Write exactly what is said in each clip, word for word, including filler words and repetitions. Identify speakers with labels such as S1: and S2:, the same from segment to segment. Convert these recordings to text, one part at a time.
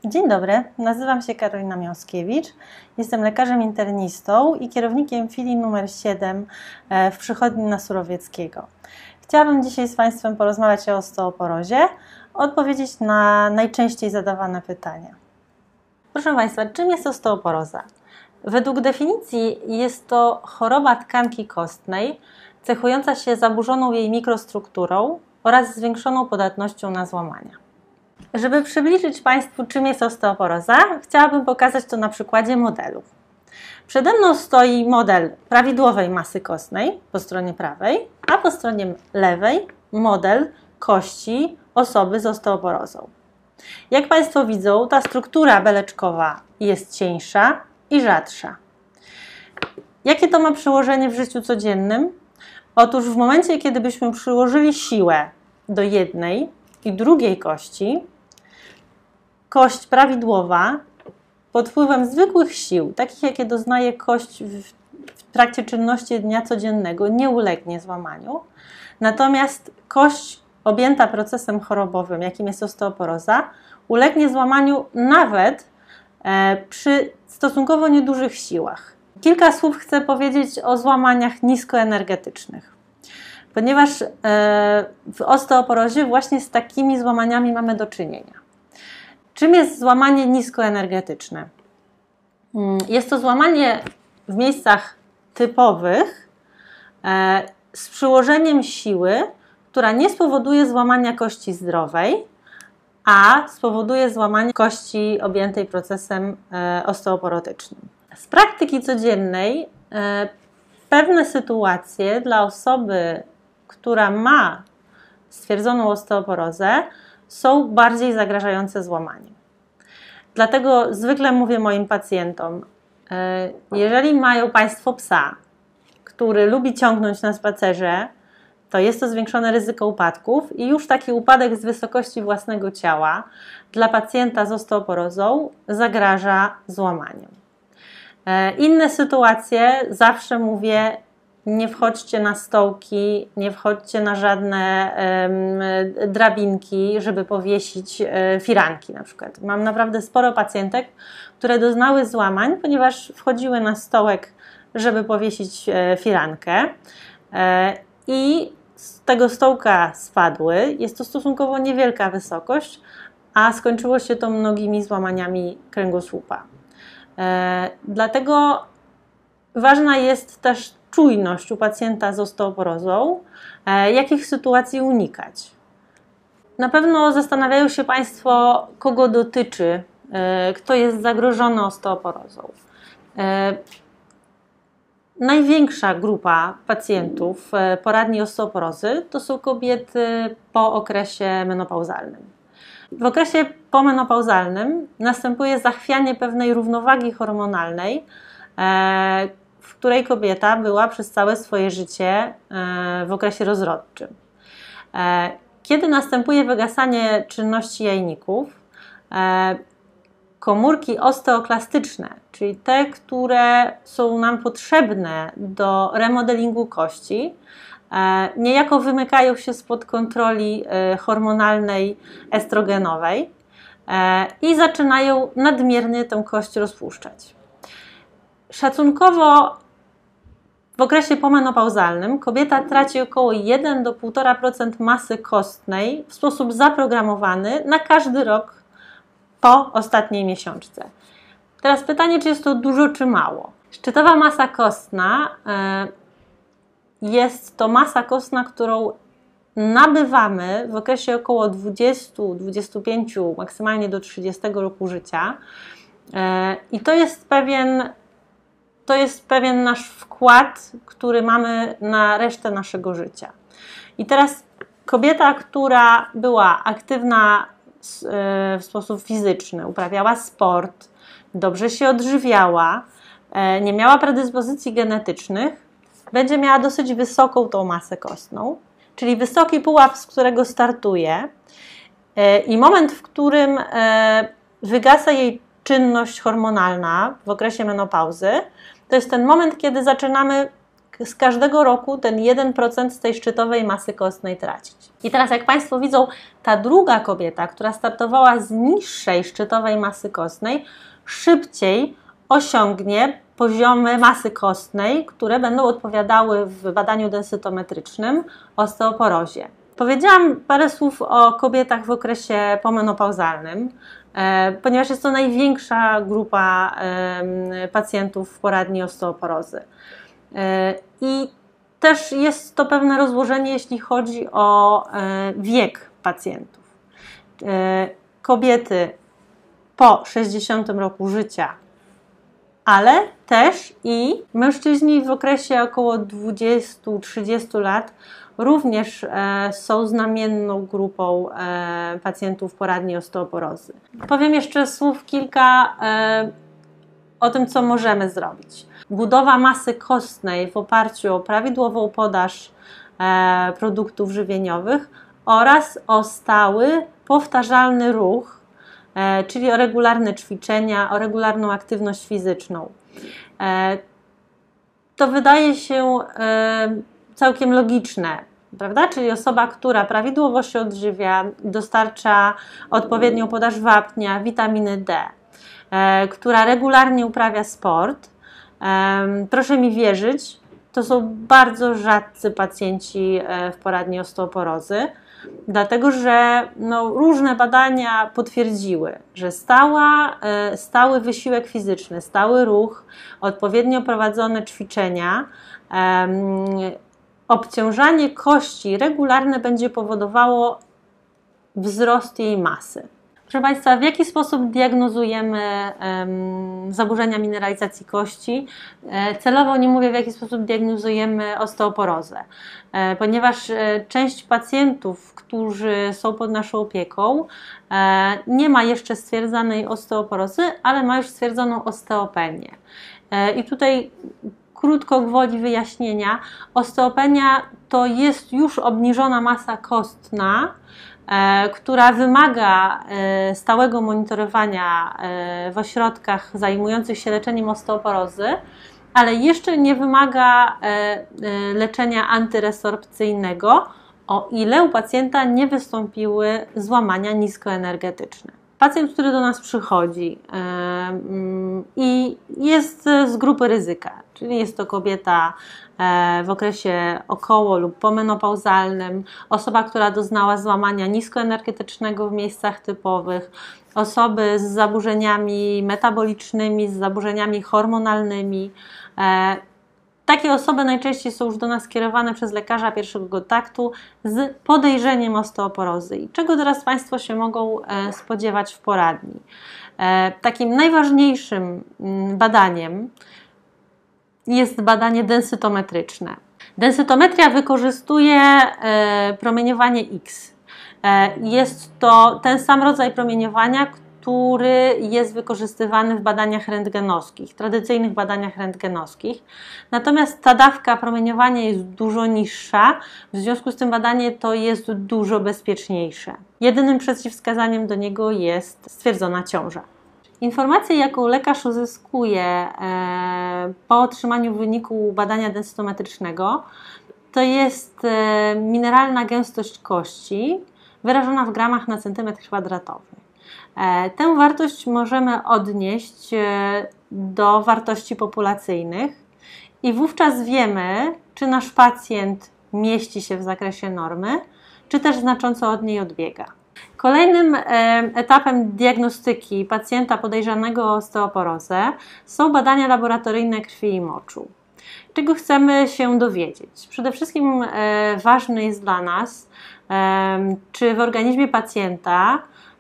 S1: Dzień dobry, nazywam się Karolina Miąskiewicz, jestem lekarzem internistą i kierownikiem filii numer siedem w przychodni na Surowieckiego. Chciałabym dzisiaj z Państwem porozmawiać o osteoporozie, odpowiedzieć na najczęściej zadawane pytania. Proszę Państwa, czym jest osteoporoza? Według definicji jest to choroba tkanki kostnej cechująca się zaburzoną jej mikrostrukturą oraz zwiększoną podatnością na złamania. Żeby przybliżyć Państwu, czym jest osteoporoza, chciałabym pokazać to na przykładzie modelu. Przede mną stoi model prawidłowej masy kostnej po stronie prawej, a po stronie lewej model kości osoby z osteoporozą. Jak Państwo widzą, ta struktura beleczkowa jest cieńsza i rzadsza. Jakie to ma przełożenie w życiu codziennym? Otóż w momencie, kiedy byśmy przyłożyli siłę do jednej i drugiej kości, kość prawidłowa pod wpływem zwykłych sił, takich jakie doznaje kość w, w trakcie czynności dnia codziennego, nie ulegnie złamaniu. Natomiast kość objęta procesem chorobowym, jakim jest osteoporoza, ulegnie złamaniu nawet e, przy stosunkowo niedużych siłach. Kilka słów chcę powiedzieć o złamaniach niskoenergetycznych, ponieważ e, w osteoporozie właśnie z takimi złamaniami mamy do czynienia. Czym jest złamanie niskoenergetyczne? Jest to złamanie w miejscach typowych e, z przyłożeniem siły, która nie spowoduje złamania kości zdrowej, a spowoduje złamanie kości objętej procesem e, osteoporotycznym. Z praktyki codziennej e, pewne sytuacje dla osoby, która ma stwierdzoną osteoporozę, są bardziej zagrażające złamaniem. Dlatego zwykle mówię moim pacjentom, jeżeli mają Państwo psa, który lubi ciągnąć na spacerze, to jest to zwiększone ryzyko upadków i już taki upadek z wysokości własnego ciała dla pacjenta z osteoporozą zagraża złamaniem. Inne sytuacje zawsze mówię, nie wchodźcie na stołki, nie wchodźcie na żadne um, drabinki, żeby powiesić e, firanki na przykład. Mam naprawdę sporo pacjentek, które doznały złamań, ponieważ wchodziły na stołek, żeby powiesić e, firankę e, i z tego stołka spadły. Jest to stosunkowo niewielka wysokość, a skończyło się to mnogimi złamaniami kręgosłupa. E, dlatego ważna jest też czujność u pacjenta z osteoporozą, e, jakich sytuacji unikać. Na pewno zastanawiają się Państwo, kogo dotyczy, e, kto jest zagrożony osteoporozą. E, największa grupa pacjentów e, poradni osteoporozy to są kobiety po okresie menopauzalnym. W okresie pomenopauzalnym następuje zachwianie pewnej równowagi hormonalnej, e, w której kobieta była przez całe swoje życie w okresie rozrodczym. Kiedy następuje wygasanie czynności jajników, komórki osteoklastyczne, czyli te, które są nam potrzebne do remodelingu kości, niejako wymykają się spod kontroli hormonalnej estrogenowej i zaczynają nadmiernie tę kość rozpuszczać. Szacunkowo w okresie pomenopauzalnym kobieta traci około jeden do półtora procent masy kostnej w sposób zaprogramowany na każdy rok po ostatniej miesiączce. Teraz pytanie, czy jest to dużo, czy mało? Szczytowa masa kostna jest to masa kostna, którą nabywamy w okresie około dwudziestu do dwudziestu pięciu, maksymalnie do trzydziestego roku życia i to jest pewien To jest pewien nasz wkład, który mamy na resztę naszego życia. I teraz kobieta, która była aktywna w sposób fizyczny, uprawiała sport, dobrze się odżywiała, nie miała predyspozycji genetycznych, będzie miała dosyć wysoką tą masę kostną, czyli wysoki pułap, z którego startuje i moment, w którym wygasa jej czynność hormonalna w okresie menopauzy, to jest ten moment, kiedy zaczynamy z każdego roku ten jeden procent z tej szczytowej masy kostnej tracić. I teraz jak Państwo widzą, ta druga kobieta, która startowała z niższej szczytowej masy kostnej, szybciej osiągnie poziomy masy kostnej, które będą odpowiadały w badaniu densytometrycznym osteoporozie. Powiedziałam parę słów o kobietach w okresie pomenopauzalnym, ponieważ jest to największa grupa pacjentów w poradni osteoporozy. I też jest to pewne rozłożenie, jeśli chodzi o wiek pacjentów. Kobiety po sześćdziesiątym roku życia, ale też i mężczyźni w okresie około dwudziestu do trzydziestu lat również są znamienną grupą pacjentów poradni osteoporozy. Powiem jeszcze słów kilka o tym, co możemy zrobić. Budowa masy kostnej w oparciu o prawidłową podaż produktów żywieniowych oraz o stały, powtarzalny ruch, czyli o regularne ćwiczenia, o regularną aktywność fizyczną. To wydaje się całkiem logiczne, prawda? Czyli osoba, która prawidłowo się odżywia, dostarcza odpowiednią podaż wapnia, witaminy D, która regularnie uprawia sport, proszę mi wierzyć, to są bardzo rzadcy pacjenci w poradni osteoporozy, dlatego że no, różne badania potwierdziły, że stała, stały wysiłek fizyczny, stały ruch, odpowiednio prowadzone ćwiczenia, obciążanie kości regularne będzie powodowało wzrost jej masy. Proszę Państwa, w jaki sposób diagnozujemy um, zaburzenia mineralizacji kości? E, celowo nie mówię, w jaki sposób diagnozujemy osteoporozę, e, ponieważ e, część pacjentów, którzy są pod naszą opieką, e, nie ma jeszcze stwierdzonej osteoporozy, ale ma już stwierdzoną osteopenię. E, I tutaj krótko gwoli wyjaśnienia, osteopenia to jest już obniżona masa kostna, która wymaga stałego monitorowania w ośrodkach zajmujących się leczeniem osteoporozy, ale jeszcze nie wymaga leczenia antyresorpcyjnego, o ile u pacjenta nie wystąpiły złamania niskoenergetyczne. Pacjent, który do nas przychodzi i jest z grupy ryzyka, czyli jest to kobieta w okresie około lub pomenopauzalnym, osoba, która doznała złamania niskoenergetycznego w miejscach typowych, osoby z zaburzeniami metabolicznymi, z zaburzeniami hormonalnymi. Takie osoby najczęściej są już do nas skierowane przez lekarza pierwszego kontaktu z podejrzeniem osteoporozy. I czego teraz Państwo się mogą spodziewać w poradni? Takim najważniejszym badaniem jest badanie densytometryczne. Densytometria wykorzystuje promieniowanie X. Jest to ten sam rodzaj promieniowania, który jest wykorzystywany w badaniach rentgenowskich, tradycyjnych badaniach rentgenowskich. Natomiast ta dawka promieniowania jest dużo niższa, w związku z tym badanie to jest dużo bezpieczniejsze. Jedynym przeciwwskazaniem do niego jest stwierdzona ciąża. Informację, jaką lekarz uzyskuje po otrzymaniu wyniku badania densytometrycznego, to jest mineralna gęstość kości wyrażona w gramach na centymetr kwadratowy. Tę wartość możemy odnieść do wartości populacyjnych i wówczas wiemy, czy nasz pacjent mieści się w zakresie normy, czy też znacząco od niej odbiega. Kolejnym etapem diagnostyki pacjenta podejrzanego o osteoporozę są badania laboratoryjne krwi i moczu. Czego chcemy się dowiedzieć? Przede wszystkim ważne jest dla nas, czy w organizmie pacjenta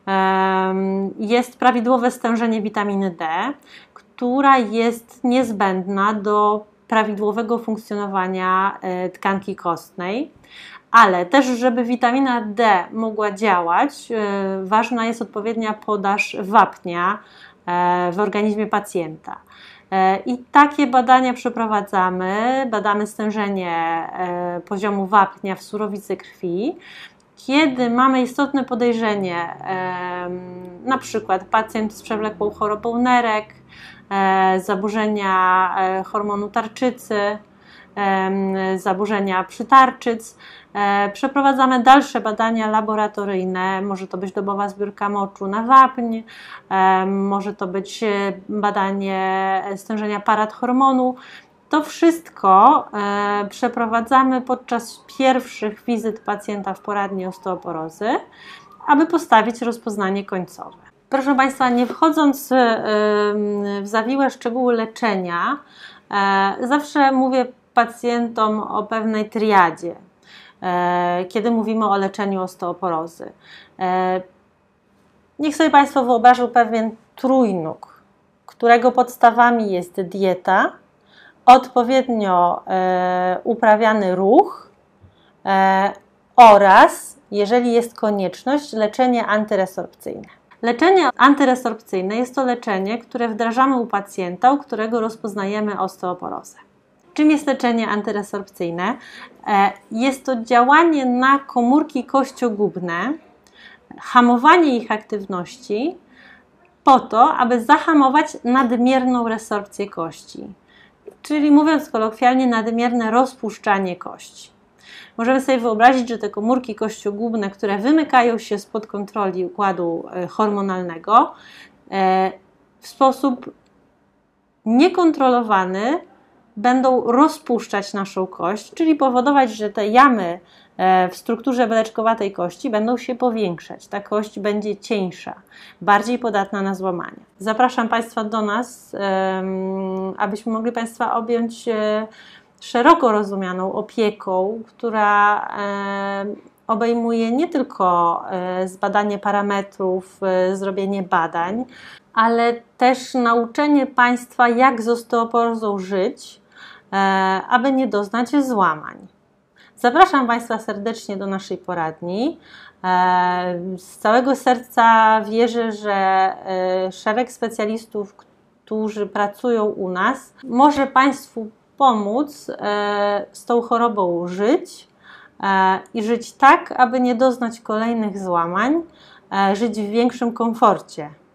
S1: jest prawidłowe stężenie witaminy D, która jest niezbędna do prawidłowego funkcjonowania tkanki kostnej, ale też, żeby witamina D mogła działać, ważna jest odpowiednia podaż wapnia w organizmie pacjenta. I takie badania przeprowadzamy, badamy stężenie poziomu wapnia w surowicy krwi. Kiedy mamy istotne podejrzenie, na przykład pacjent z przewlekłą chorobą nerek, zaburzenia hormonu tarczycy, zaburzenia przytarczyc. Przeprowadzamy dalsze badania laboratoryjne, może to być dobowa zbiórka moczu na wapń, może to być badanie stężenia paradhormonu. To wszystko przeprowadzamy podczas pierwszych wizyt pacjenta w poradni osteoporozy, aby postawić rozpoznanie końcowe. Proszę Państwa, nie wchodząc w zawiłe szczegóły leczenia, zawsze mówię pacjentom o pewnej triadzie, kiedy mówimy o leczeniu osteoporozy. Niech sobie Państwo wyobrażą pewien trójnóg, którego podstawami jest dieta, odpowiednio uprawiany ruch oraz, jeżeli jest konieczność, leczenie antyresorpcyjne. Leczenie antyresorpcyjne jest to leczenie, które wdrażamy u pacjenta, u którego rozpoznajemy osteoporozę. Czym jest leczenie antyresorpcyjne? Jest to działanie na komórki kościogubne, hamowanie ich aktywności po to, aby zahamować nadmierną resorpcję kości, czyli mówiąc kolokwialnie, nadmierne rozpuszczanie kości. Możemy sobie wyobrazić, że te komórki kościogubne, które wymykają się spod kontroli układu hormonalnego, w sposób niekontrolowany będą rozpuszczać naszą kość, czyli powodować, że te jamy w strukturze beleczkowatej kości będą się powiększać. Ta kość będzie cieńsza, bardziej podatna na złamanie. Zapraszam Państwa do nas, abyśmy mogli Państwa objąć szeroko rozumianą opieką, która obejmuje nie tylko zbadanie parametrów, zrobienie badań, ale też nauczenie Państwa, jak z osteoporozą żyć, aby nie doznać złamań. Zapraszam Państwa serdecznie do naszej poradni. Z całego serca wierzę, że szereg specjalistów, którzy pracują u nas, może Państwu pomóc z tą chorobą żyć i żyć tak, aby nie doznać kolejnych złamań, żyć w większym komforcie.